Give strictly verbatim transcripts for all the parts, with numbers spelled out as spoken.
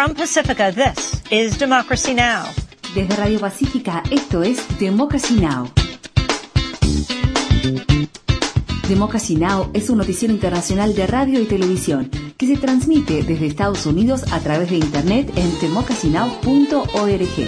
From Pacifica, this is Democracy Now! Desde Radio Pacífica, esto es Democracy Now! Democracy Now! Es un noticiero internacional de radio y televisión que se transmite desde Estados Unidos a través de Internet en democracy now punto org.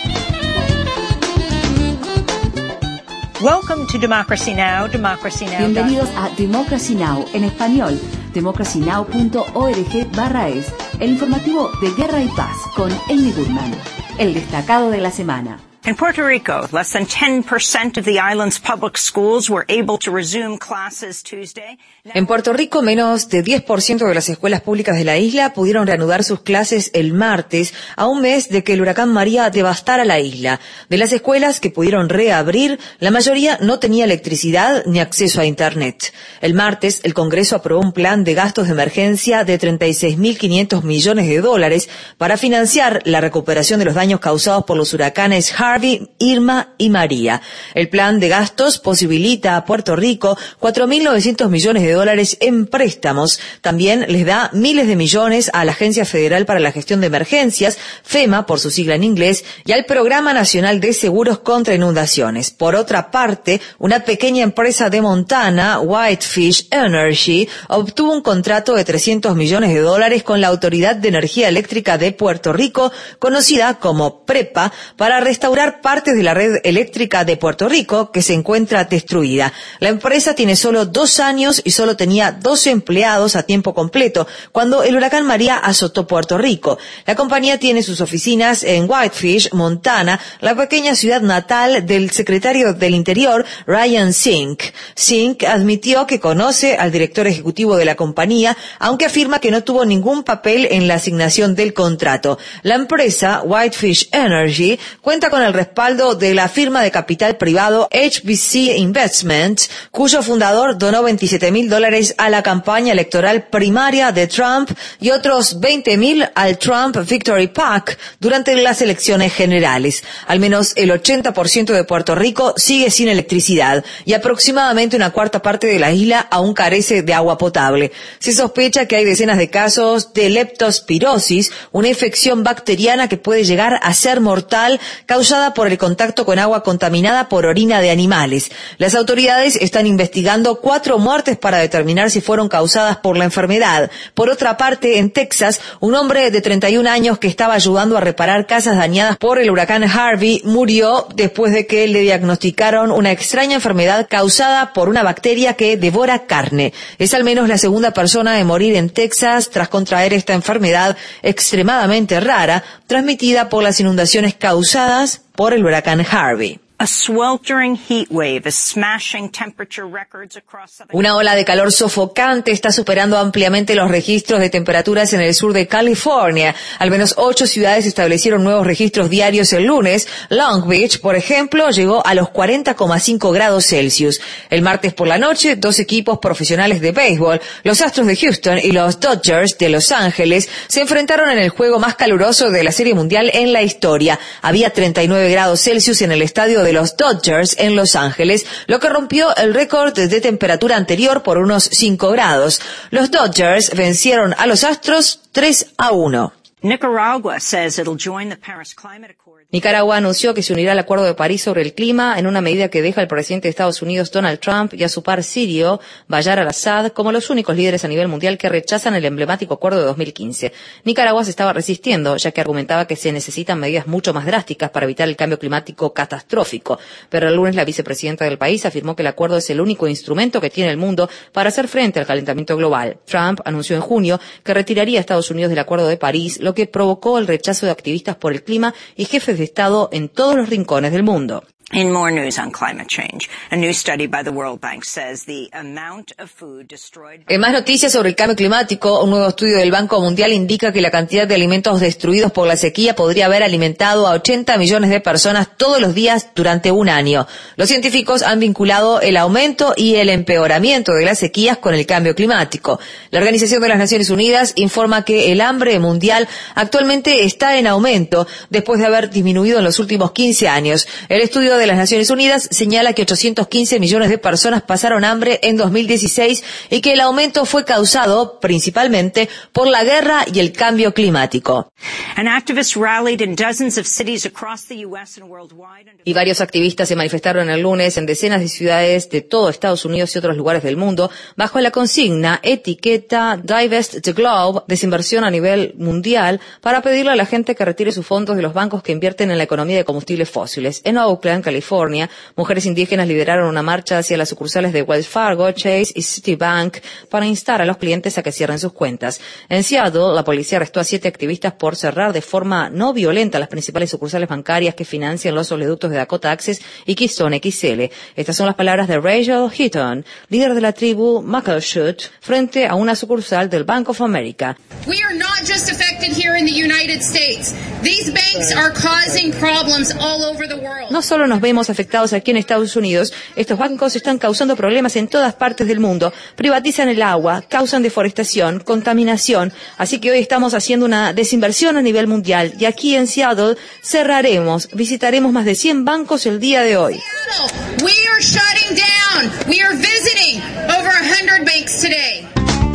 Welcome to Democracy Now! Democracy Now. Bienvenidos a Democracy Now! En español, democracy now punto org barra es, el informativo de Guerra y Paz con Amy Goodman, el destacado de la semana. In Puerto Rico, less than ten percent of the island's public schools were able to resume classes Tuesday. En Puerto Rico, menos de diez por ciento de las escuelas públicas de la isla pudieron reanudar sus clases el martes, a un mes de que el huracán María devastara la isla. De las escuelas que pudieron reabrir, la mayoría no tenía electricidad ni acceso a Internet. El martes, el Congreso aprobó un plan de gastos de emergencia de treinta y seis mil quinientos millones de dólares para financiar la recuperación de los daños causados por los huracanes Harvey, Irma y María. El plan de gastos posibilita a Puerto Rico cuatro mil novecientos millones de dólares en préstamos. También les da miles de millones a la Agencia Federal para la Gestión de Emergencias, FEMA por su sigla en inglés, y al Programa Nacional de Seguros contra Inundaciones. Por otra parte, una pequeña empresa de Montana, Whitefish Energy, obtuvo un contrato de trescientos millones de dólares con la Autoridad de Energía Eléctrica de Puerto Rico, conocida como PREPA, para restaurar partes de la red eléctrica de Puerto Rico que se encuentra destruida. La empresa tiene solo dos años y solo tenía doce empleados a tiempo completo cuando el huracán María azotó Puerto Rico. La compañía tiene sus oficinas en Whitefish, Montana, la pequeña ciudad natal del secretario del Interior, Ryan Sink. Sink admitió que conoce al director ejecutivo de la compañía, aunque afirma que no tuvo ningún papel en la asignación del contrato. La empresa, Whitefish Energy, cuenta con el respaldo de la firma de capital privado H B C Investments, cuyo fundador donó veintisiete mil dólares a la campaña electoral primaria de Trump y otros veinte mil al Trump Victory PAC durante las elecciones generales. Al menos el ochenta por ciento de Puerto Rico sigue sin electricidad y aproximadamente una cuarta parte de la isla aún carece de agua potable. Se sospecha que hay decenas de casos de leptospirosis, una infección bacteriana que puede llegar a ser mortal, causada por el contacto con agua contaminada por orina de animales. Las autoridades están investigando cuatro muertes para determinar si fueron causadas por la enfermedad. Por otra parte, en Texas, un hombre de treinta y un años que estaba ayudando a reparar casas dañadas por el huracán Harvey murió después de que le diagnosticaron una extraña enfermedad causada por una bacteria que devora carne. Es al menos la segunda persona en morir en Texas tras contraer esta enfermedad extremadamente rara, transmitida por las inundaciones causadas por el huracán Harvey. A sweltering heat wave is smashing temperature records across southern... Una ola de calor sofocante está superando ampliamente los registros de temperaturas en el sur de California. Al menos ocho ciudades establecieron nuevos registros diarios el lunes. Long Beach, por ejemplo, llegó a los cuarenta coma cinco grados Celsius. El martes por la noche, dos equipos profesionales de béisbol, los Astros de Houston y los Dodgers de Los Ángeles, se enfrentaron en el juego más caluroso de la Serie Mundial en la historia. Había treinta y nueve grados Celsius en el estadio de los Dodgers en Los Ángeles, lo que rompió el récord de temperatura anterior por unos cinco grados. Los Dodgers vencieron a los Astros tres a uno. Nicaragua says it'll join the Paris Climate Accord. Nicaragua anunció que se unirá al Acuerdo de París sobre el clima en una medida que deja al presidente de Estados Unidos, Donald Trump, y a su par sirio, Bashar al-Assad, como los únicos líderes a nivel mundial que rechazan el emblemático acuerdo de dos mil quince. Nicaragua se estaba resistiendo, ya que argumentaba que se necesitan medidas mucho más drásticas para evitar el cambio climático catastrófico. Pero el lunes la vicepresidenta del país afirmó que el acuerdo es el único instrumento que tiene el mundo para hacer frente al calentamiento global. Trump anunció en junio que retiraría a Estados Unidos del Acuerdo de París, lo que provocó el rechazo de activistas por el clima y jefes de Estado en todos los rincones del mundo. In more news on climate change, a new study by the World Bank says the amount of food destroyed... En más noticias sobre el cambio climático, un nuevo estudio del Banco Mundial indica que la cantidad de alimentos destruidos por la sequía podría haber alimentado a ochenta millones de personas todos los días durante un año. Los científicos han vinculado el aumento y el empeoramiento de las sequías con el cambio climático. La Organización de las Naciones Unidas informa que el hambre mundial actualmente está en aumento después de haber disminuido en los últimos quince años. El estudio Empleo de las Naciones Unidas señala que ochocientos quince millones de personas pasaron hambre en dos mil dieciséis y que el aumento fue causado principalmente por la guerra y el cambio climático. Y varios activistas se manifestaron el lunes en decenas de ciudades de todo Estados Unidos y otros lugares del mundo bajo la consigna etiqueta Divest the Globe, desinversión a nivel mundial, para pedirle a la gente que retire sus fondos de los bancos que invierten en la economía de combustibles fósiles. En Oakland, California, mujeres indígenas lideraron una marcha hacia las sucursales de Wells Fargo, Chase y Citibank para instar a los clientes a que cierren sus cuentas. En Seattle, la policía arrestó a siete activistas por cerrar de forma no violenta las principales sucursales bancarias que financian los oleoductos de Dakota Access y Keystone X L. Estas son las palabras de Rachel Heaton, líder de la tribu Muckleshoot, frente a una sucursal del Bank of America. We are not just affected here in the United States. These banks are causing problems all over the world. No solo nos vemos afectados aquí en Estados Unidos, estos bancos están causando problemas en todas partes del mundo. Privatizan el agua, causan deforestación, contaminación, así que hoy estamos haciendo una desinversión a nivel mundial y aquí en Seattle cerraremos, visitaremos más de cien bancos el día de hoy. We are shutting down. We are visiting over one hundred banks today.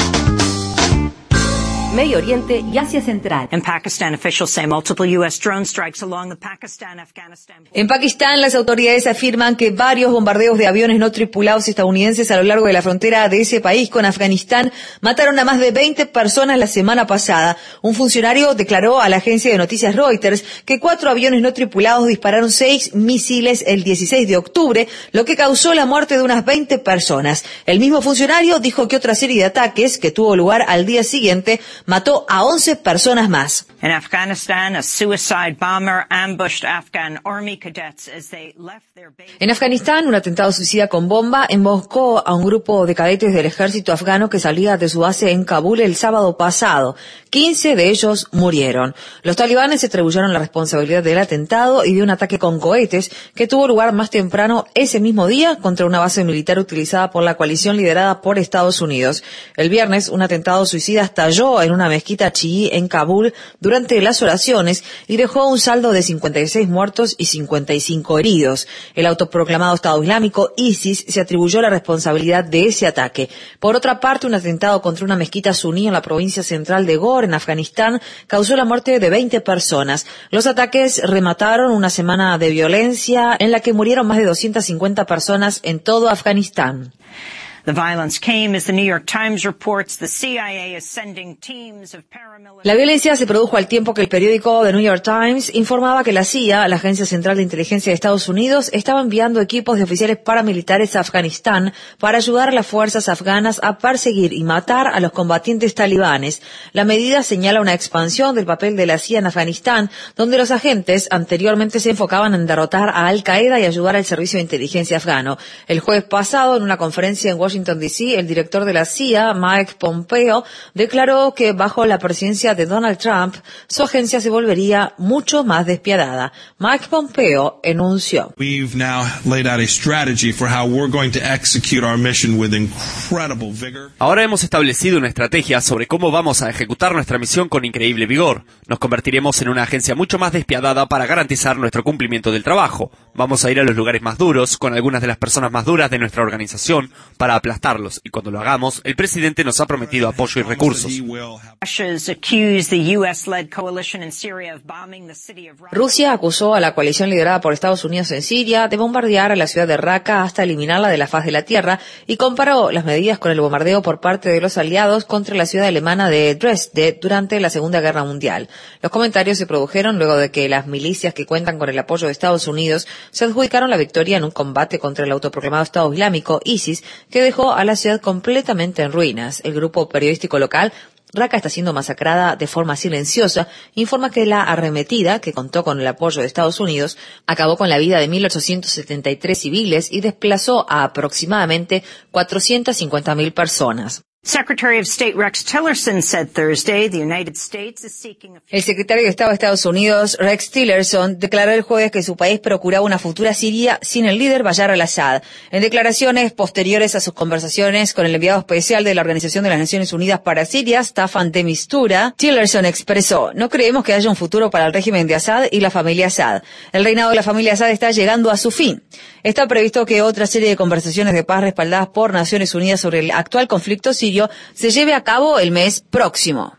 Medio Oriente y Asia Central. In Pakistan, officials say multiple U S drone strikes along the Pakistan-Afghanistan. En Pakistán, las autoridades afirman que varios bombardeos de aviones no tripulados estadounidenses a lo largo de la frontera de ese país con Afganistán mataron a más de veinte personas la semana pasada. Un funcionario declaró a la agencia de noticias Reuters que cuatro aviones no tripulados dispararon seis misiles el dieciséis de octubre, lo que causó la muerte de unas veinte personas. El mismo funcionario dijo que otra serie de ataques que tuvo lugar al día siguiente mató a once personas más. In Afghanistan, a suicide bomber ambushed Afghan army cadets as they left their base. En Afganistán, un atentado suicida con bomba emboscó a un grupo de cadetes del ejército afgano que salía de su base en Kabul el sábado pasado. quince de ellos murieron. Los talibanes se atribuyeron la responsabilidad del atentado y de un ataque con cohetes que tuvo lugar más temprano ese mismo día contra una base militar utilizada por la coalición liderada por Estados Unidos. El viernes, un atentado suicida estalló en una mezquita chií en Kabul durante las oraciones y dejó un saldo de cincuenta y seis muertos y cincuenta y cinco heridos. El autoproclamado Estado Islámico, ISIS, se atribuyó la responsabilidad de ese ataque. Por otra parte, un atentado contra una mezquita suní en la provincia central de Ghor, en Afganistán, causó la muerte de veinte personas. Los ataques remataron una semana de violencia en la que murieron más de doscientas cincuenta personas en todo Afganistán. The violence came as the New York Times reports the C I A is sending teams of paramilitary. La violencia se produjo al tiempo que el periódico The New York Times informaba que la C I A, la Agencia Central de Inteligencia de Estados Unidos, estaba enviando equipos de oficiales paramilitares a Afganistán para ayudar a las fuerzas afganas a perseguir y matar a los combatientes talibanes. La medida señala una expansión del papel de la C I A en Afganistán, donde los agentes anteriormente se enfocaban en derrotar a Al-Qaeda y ayudar al servicio de inteligencia afgano. El jueves pasado, en una conferencia en Washington Washington D C, el director de la C I A, Mike Pompeo, declaró que bajo la presidencia de Donald Trump, su agencia se volvería mucho más despiadada. Mike Pompeo enunció: We've now laid out a strategy for how we're going to execute our mission with incredible vigor. Ahora hemos establecido una estrategia sobre cómo vamos a ejecutar nuestra misión con increíble vigor. Nos convertiremos en una agencia mucho más despiadada para garantizar nuestro cumplimiento del trabajo. Vamos a ir a los lugares más duros, con algunas de las personas más duras de nuestra organización, para aplastarlos, y cuando lo hagamos, el presidente nos ha prometido apoyo y recursos. Rusia acusó a la coalición liderada por Estados Unidos en Siria de bombardear a la ciudad de Raqqa hasta eliminarla de la faz de la tierra y comparó las medidas con el bombardeo por parte de los aliados contra la ciudad alemana de Dresde durante la Segunda Guerra Mundial. Los comentarios se produjeron luego de que las milicias que cuentan con el apoyo de Estados Unidos se adjudicaron la victoria en un combate contra el autoproclamado Estado Islámico, ISIS, que dejó a la ciudad completamente en ruinas. El grupo periodístico local Raqqa está siendo masacrada de forma silenciosa, informa que la arremetida, que contó con el apoyo de Estados Unidos, acabó con la vida de mil ochocientos setenta y tres civiles y desplazó a aproximadamente cuatrocientas cincuenta mil personas. Secretary of State Rex Tillerson said Thursday the United States is seeking a... El secretario de Estado de Estados Unidos, Rex Tillerson, declaró el jueves que su país procuraba una futura Siria sin el líder Bashar al-Assad. En declaraciones posteriores a sus conversaciones con el enviado especial de la Organización de las Naciones Unidas para Siria, Staffan de Mistura, Tillerson expresó: "No creemos que haya un futuro para el régimen de Assad y la familia Assad. El reinado de la familia Assad está llegando a su fin". Está previsto que otra serie de conversaciones de paz respaldadas por Naciones Unidas sobre el actual conflicto sirio se lleve a cabo el mes próximo.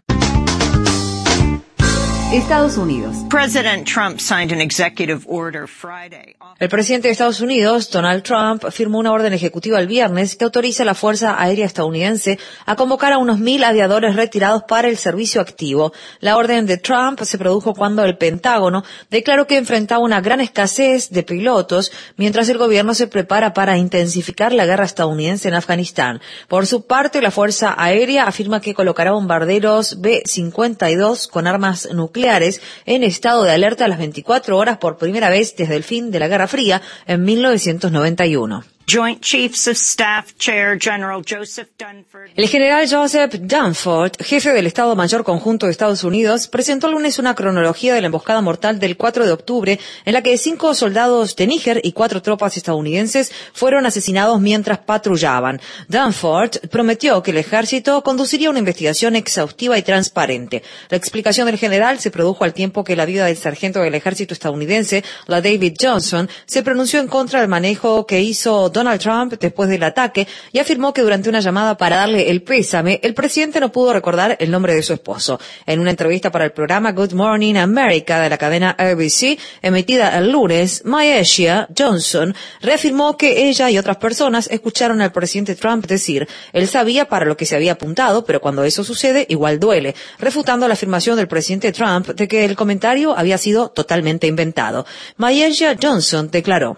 Estados Unidos. President Trump signed an executive order Friday. El presidente de Estados Unidos, Donald Trump, firmó una orden ejecutiva el viernes que autoriza a la Fuerza Aérea estadounidense a convocar a unos mil aviadores retirados para el servicio activo. La orden de Trump se produjo cuando el Pentágono declaró que enfrentaba una gran escasez de pilotos mientras el gobierno se prepara para intensificar la guerra estadounidense en Afganistán. Por su parte, la Fuerza Aérea afirma que colocará bombarderos B cincuenta y dos con armas nucleares en estado de alerta a las veinticuatro horas por primera vez desde el fin de la Guerra Fría en mil novecientos noventa y uno. Joint Chiefs of Staff Chair General Joseph Dunford. El general Joseph Dunford, jefe del Estado Mayor Conjunto de Estados Unidos, presentó el lunes una cronología de la emboscada mortal del cuatro de octubre en la que cinco soldados de Níger y cuatro tropas estadounidenses fueron asesinados mientras patrullaban. Dunford prometió que el ejército conduciría una investigación exhaustiva y transparente. La explicación del general se produjo al tiempo que la viuda del sargento del ejército estadounidense, la David Johnson, se pronunció en contra del manejo que hizo Donald Trump después del ataque y afirmó que durante una llamada para darle el pésame, el presidente no pudo recordar el nombre de su esposo. En una entrevista para el programa Good Morning America de la cadena A B C, emitida el lunes, Maesha Johnson reafirmó que ella y otras personas escucharon al presidente Trump decir: "Él sabía para lo que se había apuntado, pero cuando eso sucede, igual duele", refutando la afirmación del presidente Trump de que el comentario había sido totalmente inventado. Maesha Johnson declaró: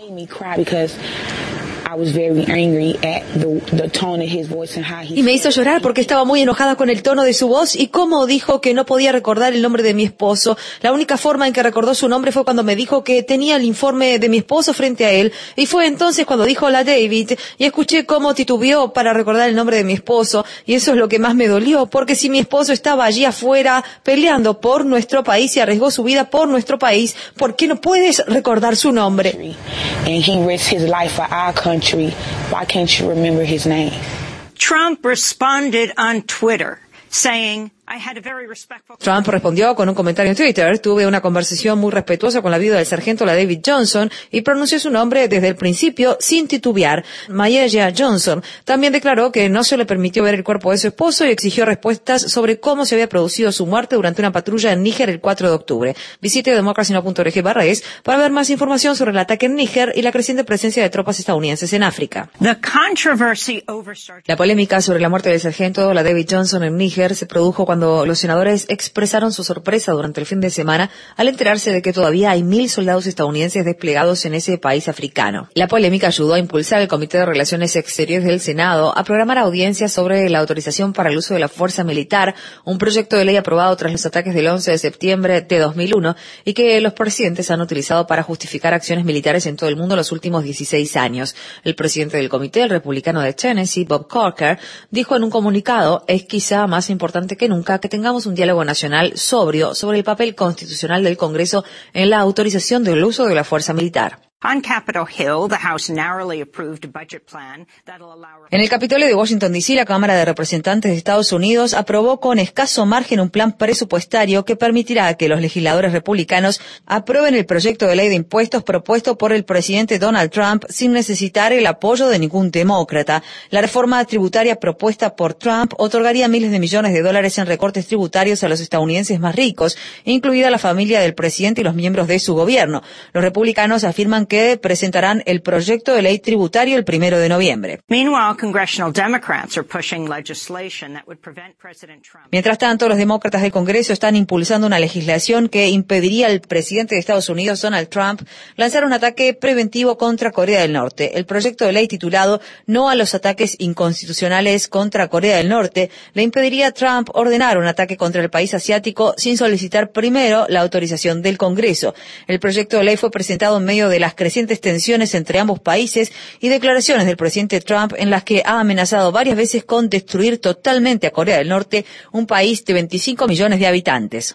"Y me hizo llorar porque estaba muy enojada con el tono de su voz y cómo dijo que no podía recordar el nombre de mi esposo. La única forma en que recordó su nombre fue cuando me dijo que tenía el informe de mi esposo frente a él, y fue entonces cuando dijo la David, y escuché cómo titubeó para recordar el nombre de mi esposo, y eso es lo que más me dolió, porque si mi esposo estaba allí afuera peleando por nuestro país y arriesgó su vida por nuestro país, ¿por qué no puedes recordar su nombre?" Why can't you remember his name? Trump responded on Twitter saying, Trump respondió con un comentario en Twitter: "Tuve una conversación muy respetuosa con la viuda del sargento, la David Johnson, y pronunció su nombre desde el principio sin titubear". Maesha Johnson también declaró que no se le permitió ver el cuerpo de su esposo y exigió respuestas sobre cómo se había producido su muerte durante una patrulla en Níger el cuatro de octubre. Visite democracy now punto org barra es para ver más información sobre el ataque en Níger y la creciente presencia de tropas estadounidenses en África. The controversy over... La polémica sobre la muerte del sargento, la David Johnson, en Níger se produjo cuando los senadores expresaron su sorpresa durante el fin de semana al enterarse de que todavía hay mil soldados estadounidenses desplegados en ese país africano. La polémica ayudó a impulsar al Comité de Relaciones Exteriores del Senado a programar audiencias sobre la autorización para el uso de la fuerza militar, un proyecto de ley aprobado tras los ataques del once de septiembre de dos mil uno y que los presidentes han utilizado para justificar acciones militares en todo el mundo los últimos dieciséis años. El presidente del comité, el republicano de Tennessee, Bob Corker, dijo en un comunicado: "Es quizá más importante que nunca que tengamos un diálogo nacional sobrio sobre el papel constitucional del Congreso en la autorización del uso de la fuerza militar". On Capitol Hill, the House narrowly approved a budget plan that'll allow... En el Capitolio de Washington, D C, la Cámara de Representantes de Estados Unidos aprobó con escaso margen un plan presupuestario que permitirá que los legisladores republicanos aprueben el proyecto de ley de impuestos propuesto por el presidente Donald Trump sin necesitar el apoyo de ningún demócrata. La reforma tributaria propuesta por Trump otorgaría miles de millones de dólares en recortes tributarios a los estadounidenses más ricos, incluida la familia del presidente y los miembros de su gobierno. Los republicanos afirman que presentarán el proyecto de ley tributario el primero de noviembre. Meanwhile, congressional Democrats are pushing legislation that would prevent President Trump. Mientras tanto, los demócratas del Congreso están impulsando una legislación que impediría al presidente de Estados Unidos, Donald Trump, lanzar un ataque preventivo contra Corea del Norte. El proyecto de ley titulado "No a los ataques inconstitucionales contra Corea del Norte" le impediría a Trump ordenar un ataque contra el país asiático sin solicitar primero la autorización del Congreso. El proyecto de ley fue presentado en medio de las crecientes tensiones entre ambos países y declaraciones del presidente Trump en las que ha amenazado varias veces con destruir totalmente a Corea del Norte, un país de veinticinco millones de habitantes.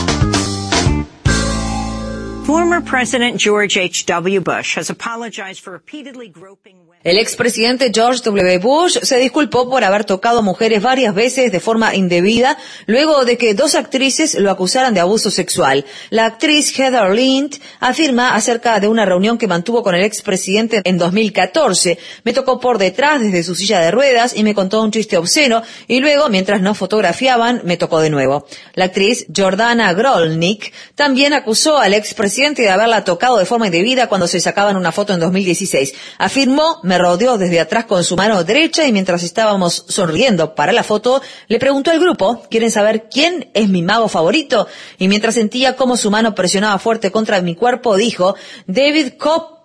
Former President George H W. Bush has apologized for repeatedly groping women. El expresidente George W. Bush se disculpó por haber tocado mujeres varias veces de forma indebida luego de que dos actrices lo acusaran de abuso sexual. La actriz Heather Lind afirma acerca de una reunión que mantuvo con el expresidente en dos mil catorce. Me tocó por detrás desde su silla de ruedas y me contó un chiste obsceno y luego, mientras nos fotografiaban, me tocó de nuevo. La actriz Jordana Grolnick también acusó al expresidente de haberla tocado de forma indebida cuando se sacaban una foto en dos mil dieciséis. Afirmó: me rodeó desde atrás con su mano derecha y mientras estábamos sonriendo para la foto, le preguntó al grupo: ¿quieren saber quién es mi mago favorito? Y mientras sentía cómo su mano presionaba fuerte contra mi cuerpo, dijo: David Copperfield.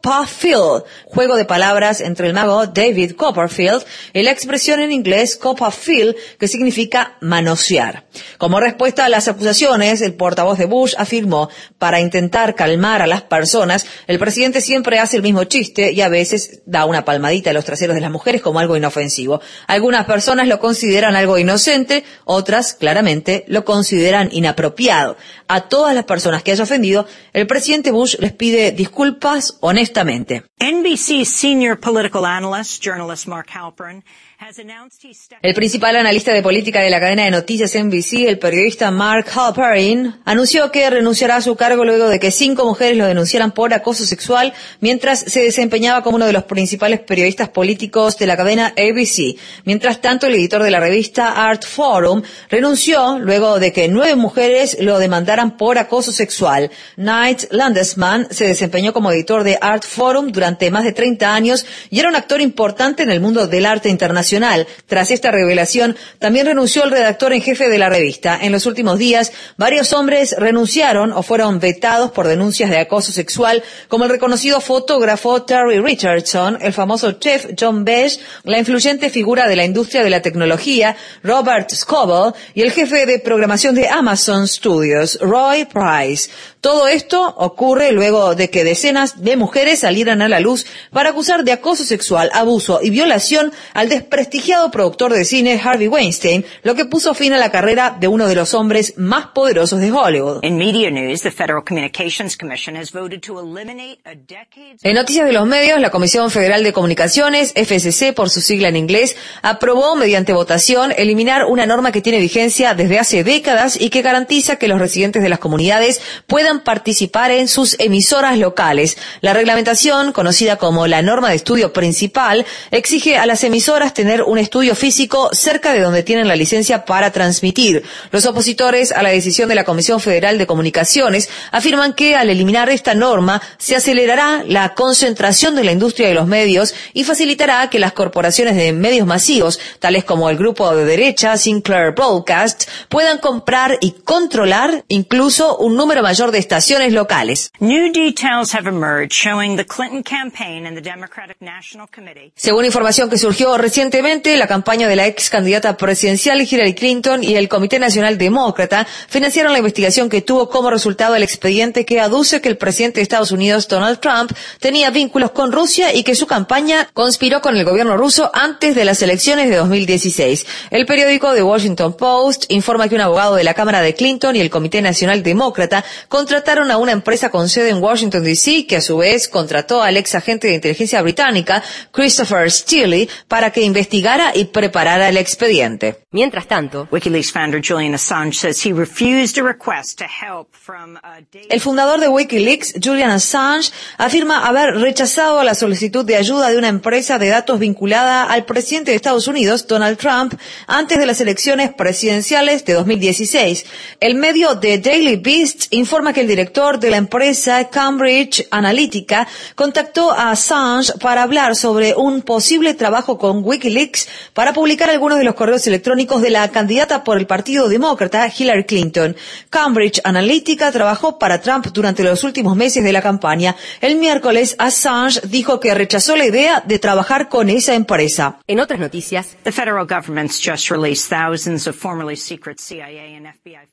Juego de palabras entre el mago David Copperfield y la expresión en inglés Copperfield, que significa manosear. Como respuesta a las acusaciones, el portavoz de Bush afirmó: para intentar calmar a las personas, el presidente siempre hace el mismo chiste y a veces da una palmadita a los traseros de las mujeres como algo inofensivo. Algunas personas lo consideran algo inocente, otras claramente lo consideran inapropiado. A todas las personas que haya ofendido, el presidente Bush les pide disculpas honestamente. N B C's senior political analyst, journalist Mark Halperin, has announced he's stepping... El principal analista de política de la cadena de noticias N B C, el periodista Mark Halperin, anunció que renunciará a su cargo luego de que cinco mujeres lo denunciaran por acoso sexual mientras se desempeñaba como uno de los principales periodistas políticos de la cadena A B C. Mientras tanto, el editor de la revista Art Forum renunció luego de que nueve mujeres lo demandaran por acoso sexual. Knight Landesman se desempeñó como editor de Art Forum durante más de treinta años y era un actor importante en el mundo del arte internacional. Tras esta revelación, también renunció el redactor en jefe de la revista. En los últimos días, varios hombres renunciaron o fueron vetados por denuncias de acoso sexual, como el reconocido fotógrafo Terry Richardson, el famoso chef John Besh, la influyente figura de la industria de la tecnología Robert Scoble y el jefe de programación de Amazon Studios, Roy Price. Todo esto ocurre luego de que decenas de mujeres salieran a la luz para acusar de acoso sexual, abuso y violación al desprestigiado productor de cine Harvey Weinstein, lo que puso fin a la carrera de uno de los hombres más poderosos de Hollywood. In media news, the Federal Communications Commission has voted to eliminate a decade... En noticias de los medios, la Comisión Federal de Comunicaciones, F C C por su sigla en inglés, aprobó mediante votación eliminar una norma que tiene vigencia desde hace décadas y que garantiza que los residentes de las comunidades puedan participar en sus emisoras locales. La reglamentación, conocida como la norma de estudio principal, exige a las emisoras tener un estudio físico cerca de donde tienen la licencia para transmitir. Los opositores a la decisión de la Comisión Federal de Comunicaciones afirman que al eliminar esta norma se acelerará la concentración de la industria de los medios y facilitará que las corporaciones de medios masivos, tales como el grupo de derecha Sinclair Broadcast, puedan comprar y controlar incluso un número mayor de estaciones locales. New details have emerged showing the Clinton campaign and the Democratic National Committee. Según información que surgió recientemente, la campaña de la ex candidata presidencial Hillary Clinton y el Comité Nacional Demócrata financiaron la investigación que tuvo como resultado el expediente que aduce que el presidente de Estados Unidos, Donald Trump, tenía vínculos con Rusia y que su campaña conspiró con el gobierno ruso antes de las elecciones de dos mil dieciséis. El periódico The Washington Post informa que un abogado de la Cámara de Clinton y el Comité Nacional Demócrata contrataron a una empresa con sede en Washington, D C, que a su vez contrató al ex agente de inteligencia británica, Christopher Steele, para que investigara y preparara el expediente. Mientras tanto, WikiLeaks founder Julian Assange says he refused a request to help from a data... El fundador de WikiLeaks, Julian Assange, afirma haber rechazado la solicitud de ayuda de una empresa de datos vinculada al presidente de Estados Unidos, Donald Trump, antes de las elecciones presidenciales de dos mil dieciséis. El medio The Daily Beast informa que el director de la empresa Cambridge Analytica contactó a Assange para hablar sobre un posible trabajo con WikiLeaks para publicar algunos de los correos electrónicos de la candidata por el Partido Demócrata, Hillary Clinton. Cambridge Analytica trabajó para Trump durante los últimos meses de la campaña. El miércoles, Assange dijo que rechazó la idea de trabajar con esa empresa. En otras noticias, the federal government's just released thousands of formerly secret C I A and F B I files.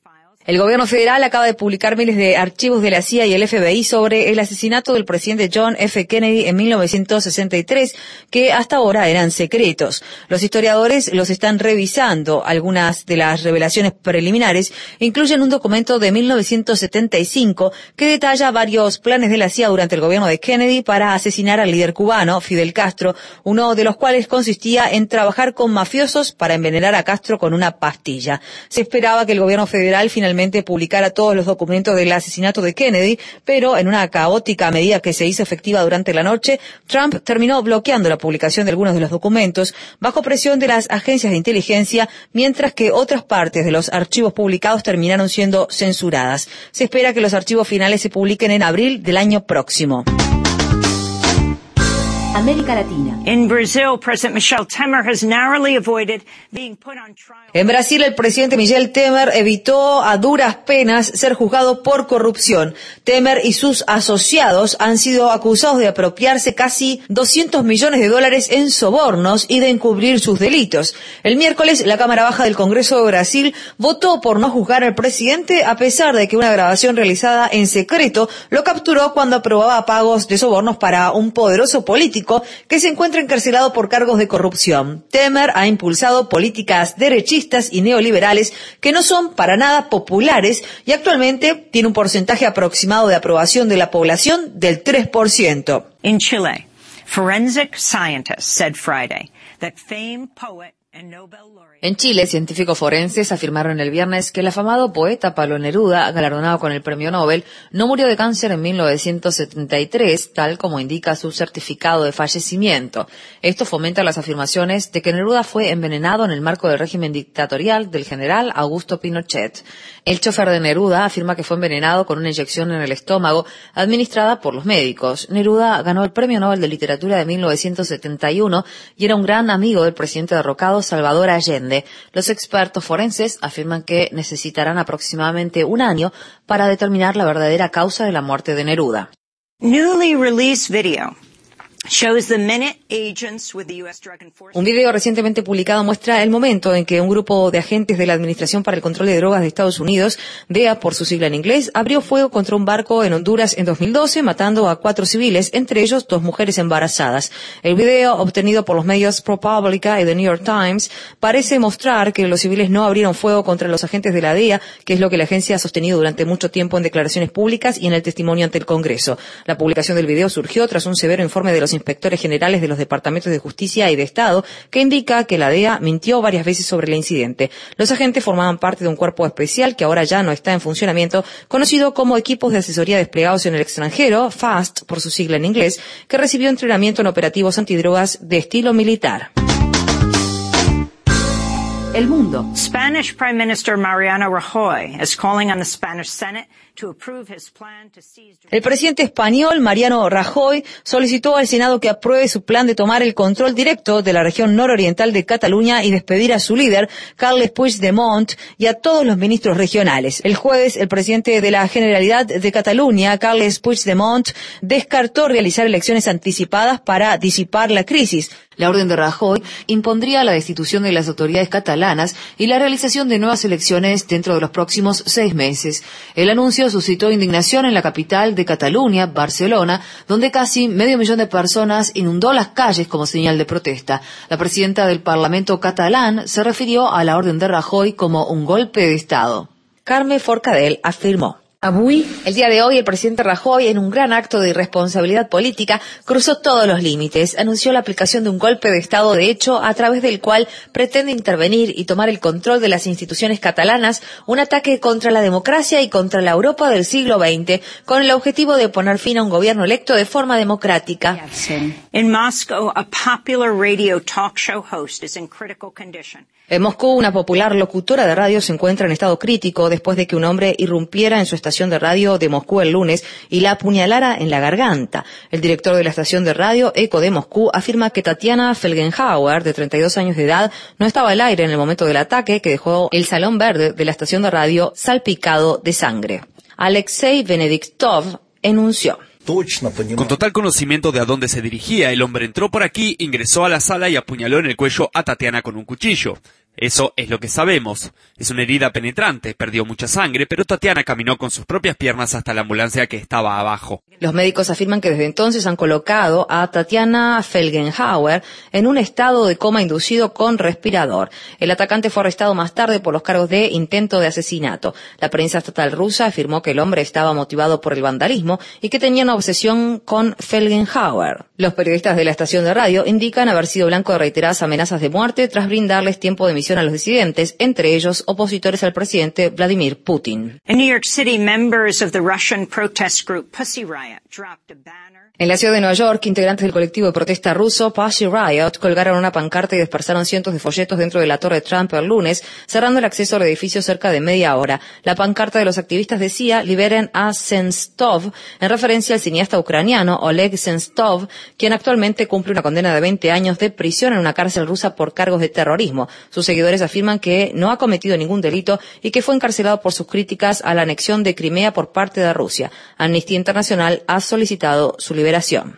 El gobierno federal acaba de publicar miles de archivos de la C I A y el F B I sobre el asesinato del presidente John F. Kennedy en mil novecientos sesenta y tres, que hasta ahora eran secretos. Los historiadores los están revisando. Algunas de las revelaciones preliminares incluyen un documento de mil novecientos setenta y cinco que detalla varios planes de la C I A durante el gobierno de Kennedy para asesinar al líder cubano, Fidel Castro, uno de los cuales consistía en trabajar con mafiosos para envenenar a Castro con una pastilla. Se esperaba que el gobierno federal finalmente publicara todos los documentos del asesinato de Kennedy, pero en una caótica medida que se hizo efectiva durante la noche, Trump terminó bloqueando la publicación de algunos de los documentos bajo presión de las agencias de inteligencia, mientras que otras partes de los archivos publicados terminaron siendo censuradas. Se espera que los archivos finales se publiquen en abril del año próximo. América Latina. In Brazil, President Michel Temer has narrowly avoided being put on trial. En Brasil, el presidente Michel Temer evitó a duras penas ser juzgado por corrupción. Temer y sus asociados han sido acusados de apropiarse casi doscientos millones de dólares en sobornos y de encubrir sus delitos. El miércoles, la Cámara Baja del Congreso de Brasil votó por no juzgar al presidente, a pesar de que una grabación realizada en secreto lo capturó cuando aprobaba pagos de sobornos para un poderoso político que se encuentra encarcelado por cargos de corrupción. Temer ha impulsado políticas derechistas y neoliberales que no son para nada populares y actualmente tiene un porcentaje aproximado de aprobación de la población del tres por ciento. In Chile, forensic scientists said Friday that famed poet and Nobel laureate. En Chile, científicos forenses afirmaron el viernes que el afamado poeta Pablo Neruda, galardonado con el premio Nobel, no murió de cáncer en mil novecientos setenta y tres, tal como indica su certificado de fallecimiento. Esto fomenta las afirmaciones de que Neruda fue envenenado en el marco del régimen dictatorial del general Augusto Pinochet. El chofer de Neruda afirma que fue envenenado con una inyección en el estómago administrada por los médicos. Neruda ganó el premio Nobel de Literatura de mil novecientos setenta y uno y era un gran amigo del presidente derrocado Salvador Allende. Los expertos forenses afirman que necesitarán aproximadamente un año para determinar la verdadera causa de la muerte de Neruda. Newly released video shows the minute agents with the U S Drug Enforcement. Un video recientemente publicado muestra el momento en que un grupo de agentes de la Administración para el Control de Drogas de Estados Unidos, D E A por su sigla en inglés, abrió fuego contra un barco en Honduras en dos mil doce, matando a cuatro civiles, entre ellos dos mujeres embarazadas. El video, obtenido por los medios ProPublica y The New York Times, parece mostrar que los civiles no abrieron fuego contra los agentes de la D E A, que es lo que la agencia ha sostenido durante mucho tiempo en declaraciones públicas y en el testimonio ante el Congreso. La publicación del video surgió tras un severo informe de los inspectores generales de los departamentos de justicia y de Estado que indica que la D E A mintió varias veces sobre el incidente. Los agentes formaban parte de un cuerpo especial que ahora ya no está en funcionamiento, conocido como Equipos de Asesoría Desplegados en el Extranjero, FAST por su sigla en inglés, que recibió entrenamiento en operativos antidrogas de estilo militar. El mundo. Spanish Prime Minister Mariano Rajoy is calling on the Spanish Senate to approve his plan to seize. El presidente español Mariano Rajoy solicitó al Senado que apruebe su plan de tomar el control directo de la región nororiental de Cataluña y despedir a su líder, Carles Puigdemont, y a todos los ministros regionales. El jueves, el presidente de la Generalidad de Cataluña, Carles Puigdemont, descartó realizar elecciones anticipadas para disipar la crisis. La orden de Rajoy impondría la destitución de las autoridades catalanas y la realización de nuevas elecciones dentro de los próximos seis meses. El anuncio suscitó indignación en la capital de Cataluña, Barcelona, donde casi medio millón de personas inundó las calles como señal de protesta. La presidenta del Parlamento catalán se refirió a la orden de Rajoy como un golpe de Estado. Carme Forcadell afirmó: El día de hoy, el presidente Rajoy, en un gran acto de irresponsabilidad política, cruzó todos los límites. Anunció la aplicación de un golpe de Estado de hecho, a través del cual pretende intervenir y tomar el control de las instituciones catalanas, un ataque contra la democracia y contra la Europa del siglo veinte, con el objetivo de poner fin a un gobierno electo de forma democrática. In Moscow, a popular radio talk show host is in critical condition. En Moscú, una popular locutora de radio se encuentra en estado crítico después de que un hombre irrumpiera en su estación de radio de Moscú el lunes y la apuñalara en la garganta. El director de la estación de radio Eco de Moscú afirma que Tatiana Felgenhauer, de treinta y dos años de edad, no estaba al aire en el momento del ataque que dejó el salón verde de la estación de radio salpicado de sangre. Alexei Benediktov enunció: Con total conocimiento de a dónde se dirigía, el hombre entró por aquí, ingresó a la sala y apuñaló en el cuello a Tatiana con un cuchillo. Eso es lo que sabemos. Es una herida penetrante, perdió mucha sangre, pero Tatiana caminó con sus propias piernas hasta la ambulancia que estaba abajo. Los médicos afirman que desde entonces han colocado a Tatiana Felgenhauer en un estado de coma inducido con respirador. El atacante fue arrestado más tarde por los cargos de intento de asesinato. La prensa estatal rusa afirmó que el hombre estaba motivado por el vandalismo y que tenía una obsesión con Felgenhauer. Los periodistas de la estación de radio indican haber sido blanco de reiteradas amenazas de muerte tras brindarles tiempo de emisión a los disidentes, entre ellos opositores al presidente Vladimir Putin. In New York City, members of the Russian protest group Pussy Riot dropped a banner. En la ciudad de Nueva York, integrantes del colectivo de protesta ruso Pussy Riot colgaron una pancarta y dispersaron cientos de folletos dentro de la Torre Trump el lunes, cerrando el acceso al edificio cerca de media hora. La pancarta de los activistas decía «Liberen a Senstov», en referencia al cineasta ucraniano Oleg Senstov, quien actualmente cumple una condena de veinte años de prisión en una cárcel rusa por cargos de terrorismo. Sus seguidores afirman que no ha cometido ningún delito y que fue encarcelado por sus críticas a la anexión de Crimea por parte de Rusia. Amnistía Internacional ha solicitado su liberación.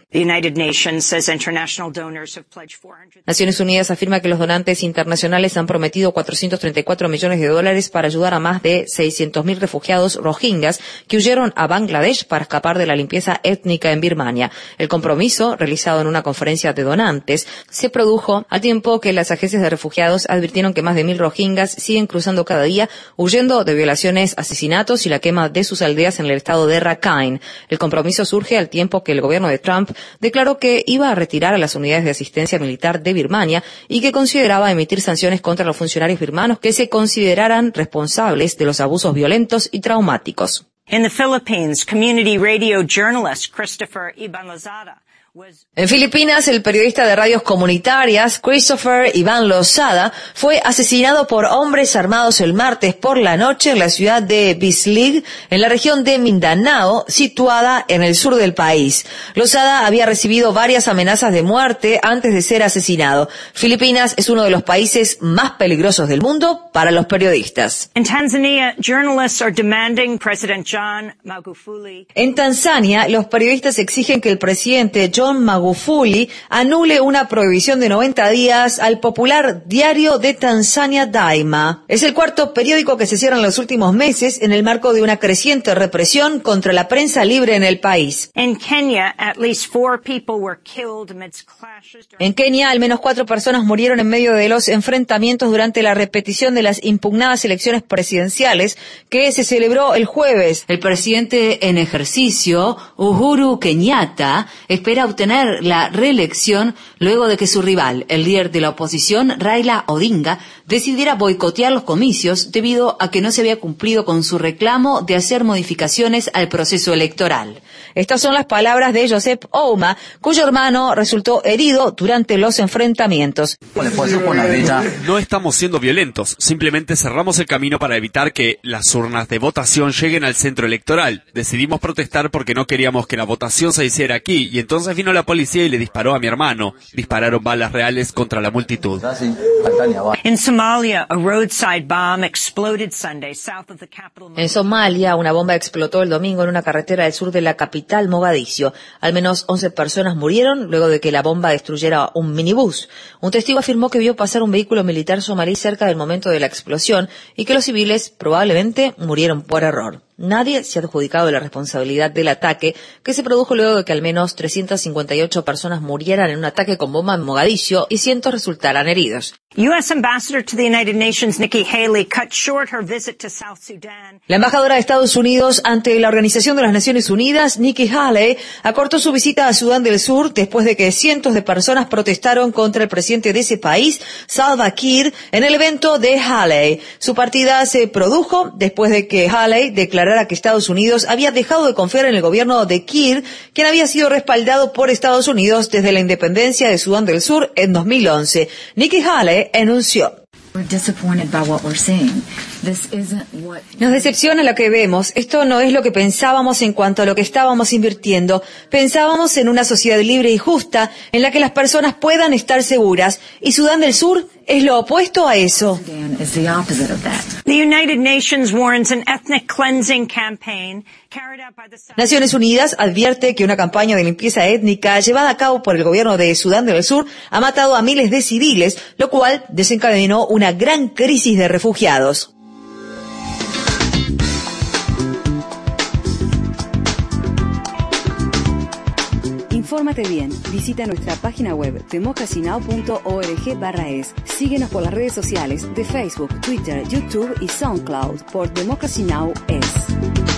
Naciones Unidas afirma que los donantes internacionales han prometido cuatrocientos treinta y cuatro millones de dólares para ayudar a más de seiscientos mil refugiados rohingyas que huyeron a Bangladesh para escapar de la limpieza étnica en Birmania. El compromiso, realizado en una conferencia de donantes, se produjo al tiempo que las agencias de refugiados advirtieron que más de mil rohingyas siguen cruzando cada día, huyendo de violaciones, asesinatos y la quema de sus aldeas en el estado de Rakhine. El compromiso surge al tiempo que el gobierno de Trump declaró que iba a retirar a las unidades de asistencia militar de Birmania y que consideraba emitir sanciones contra los funcionarios birmanos que se consideraran responsables de los abusos violentos y traumáticos. In the Philippines, community radio journalist Christopher Iban Lozada. En Filipinas, el periodista de radios comunitarias Christopher Iván Lozada fue asesinado por hombres armados el martes por la noche en la ciudad de Bislig, en la región de Mindanao, situada en el sur del país. Lozada había recibido varias amenazas de muerte antes de ser asesinado. Filipinas es uno de los países más peligrosos del mundo para los periodistas. In Tanzania, journalists are demanding President John Magufuli. En Tanzania, los periodistas exigen que el presidente John John Magufuli anule una prohibición de noventa días al popular Diario de Tanzania Daima. Es el cuarto periódico que se cierra en los últimos meses en el marco de una creciente represión contra la prensa libre en el país. In Kenya, at least four people were killed amidst clashes. En Kenia, al menos cuatro personas murieron en medio de los enfrentamientos durante la repetición de las impugnadas elecciones presidenciales que se celebró el jueves. El presidente en ejercicio, Uhuru Kenyatta, espera obtener la reelección luego de que su rival, el líder de la oposición, Raila Odinga, decidiera boicotear los comicios debido a que no se había cumplido con su reclamo de hacer modificaciones al proceso electoral. Estas son las palabras de Joseph Ouma, cuyo hermano resultó herido durante los enfrentamientos. No estamos siendo violentos, simplemente cerramos el camino para evitar que las urnas de votación lleguen al centro electoral. Decidimos protestar porque no queríamos que la votación se hiciera aquí, y entonces vino la policía y le disparó a mi hermano. Dispararon balas reales contra la multitud. In Somalia, a roadside bomb exploded Sunday south of the capital. En Somalia, una bomba explotó el domingo en una carretera al sur de la capital, Mogadiscio. Al menos once personas murieron luego de que la bomba destruyera un minibús. Un testigo afirmó que vio pasar un vehículo militar somalí cerca del momento de la explosión y que los civiles probablemente murieron por error. Nadie se ha adjudicado la responsabilidad del ataque, que se produjo luego de que al menos trescientas cincuenta y ocho personas murieran en un ataque con bomba en Mogadiscio y cientos resultaran heridos. U S Ambassador to the United Nations Nikki Haley cut short her visit to South Sudan. La embajadora de Estados Unidos ante la Organización de las Naciones Unidas, Nikki Haley, acortó su visita a Sudán del Sur después de que cientos de personas protestaron contra el presidente de ese país, Salva Kiir, en el evento de Haley. Su partida se produjo después de que Haley declarara que Estados Unidos había dejado de confiar en el gobierno de Kiir, quien había sido respaldado por Estados Unidos desde la independencia de Sudán del Sur en dos mil once. Nikki Haley anunció: nos decepciona lo que vemos. Esto no es lo que pensábamos en cuanto a lo que estábamos invirtiendo. Pensábamos en una sociedad libre y justa en la que las personas puedan estar seguras. Y Sudán del Sur es lo opuesto a eso. The United Nations warns an ethnic cleansing campaign carried out by the Naciones Unidas advierte que una campaña de limpieza étnica llevada a cabo por el gobierno de Sudán del Sur ha matado a miles de civiles, lo cual desencadenó una gran crisis de refugiados. Infórmate bien. Visita nuestra página web democracy now punto org barra es. Síguenos por las redes sociales de Facebook, Twitter, YouTube y SoundCloud por Democracy Now! Es.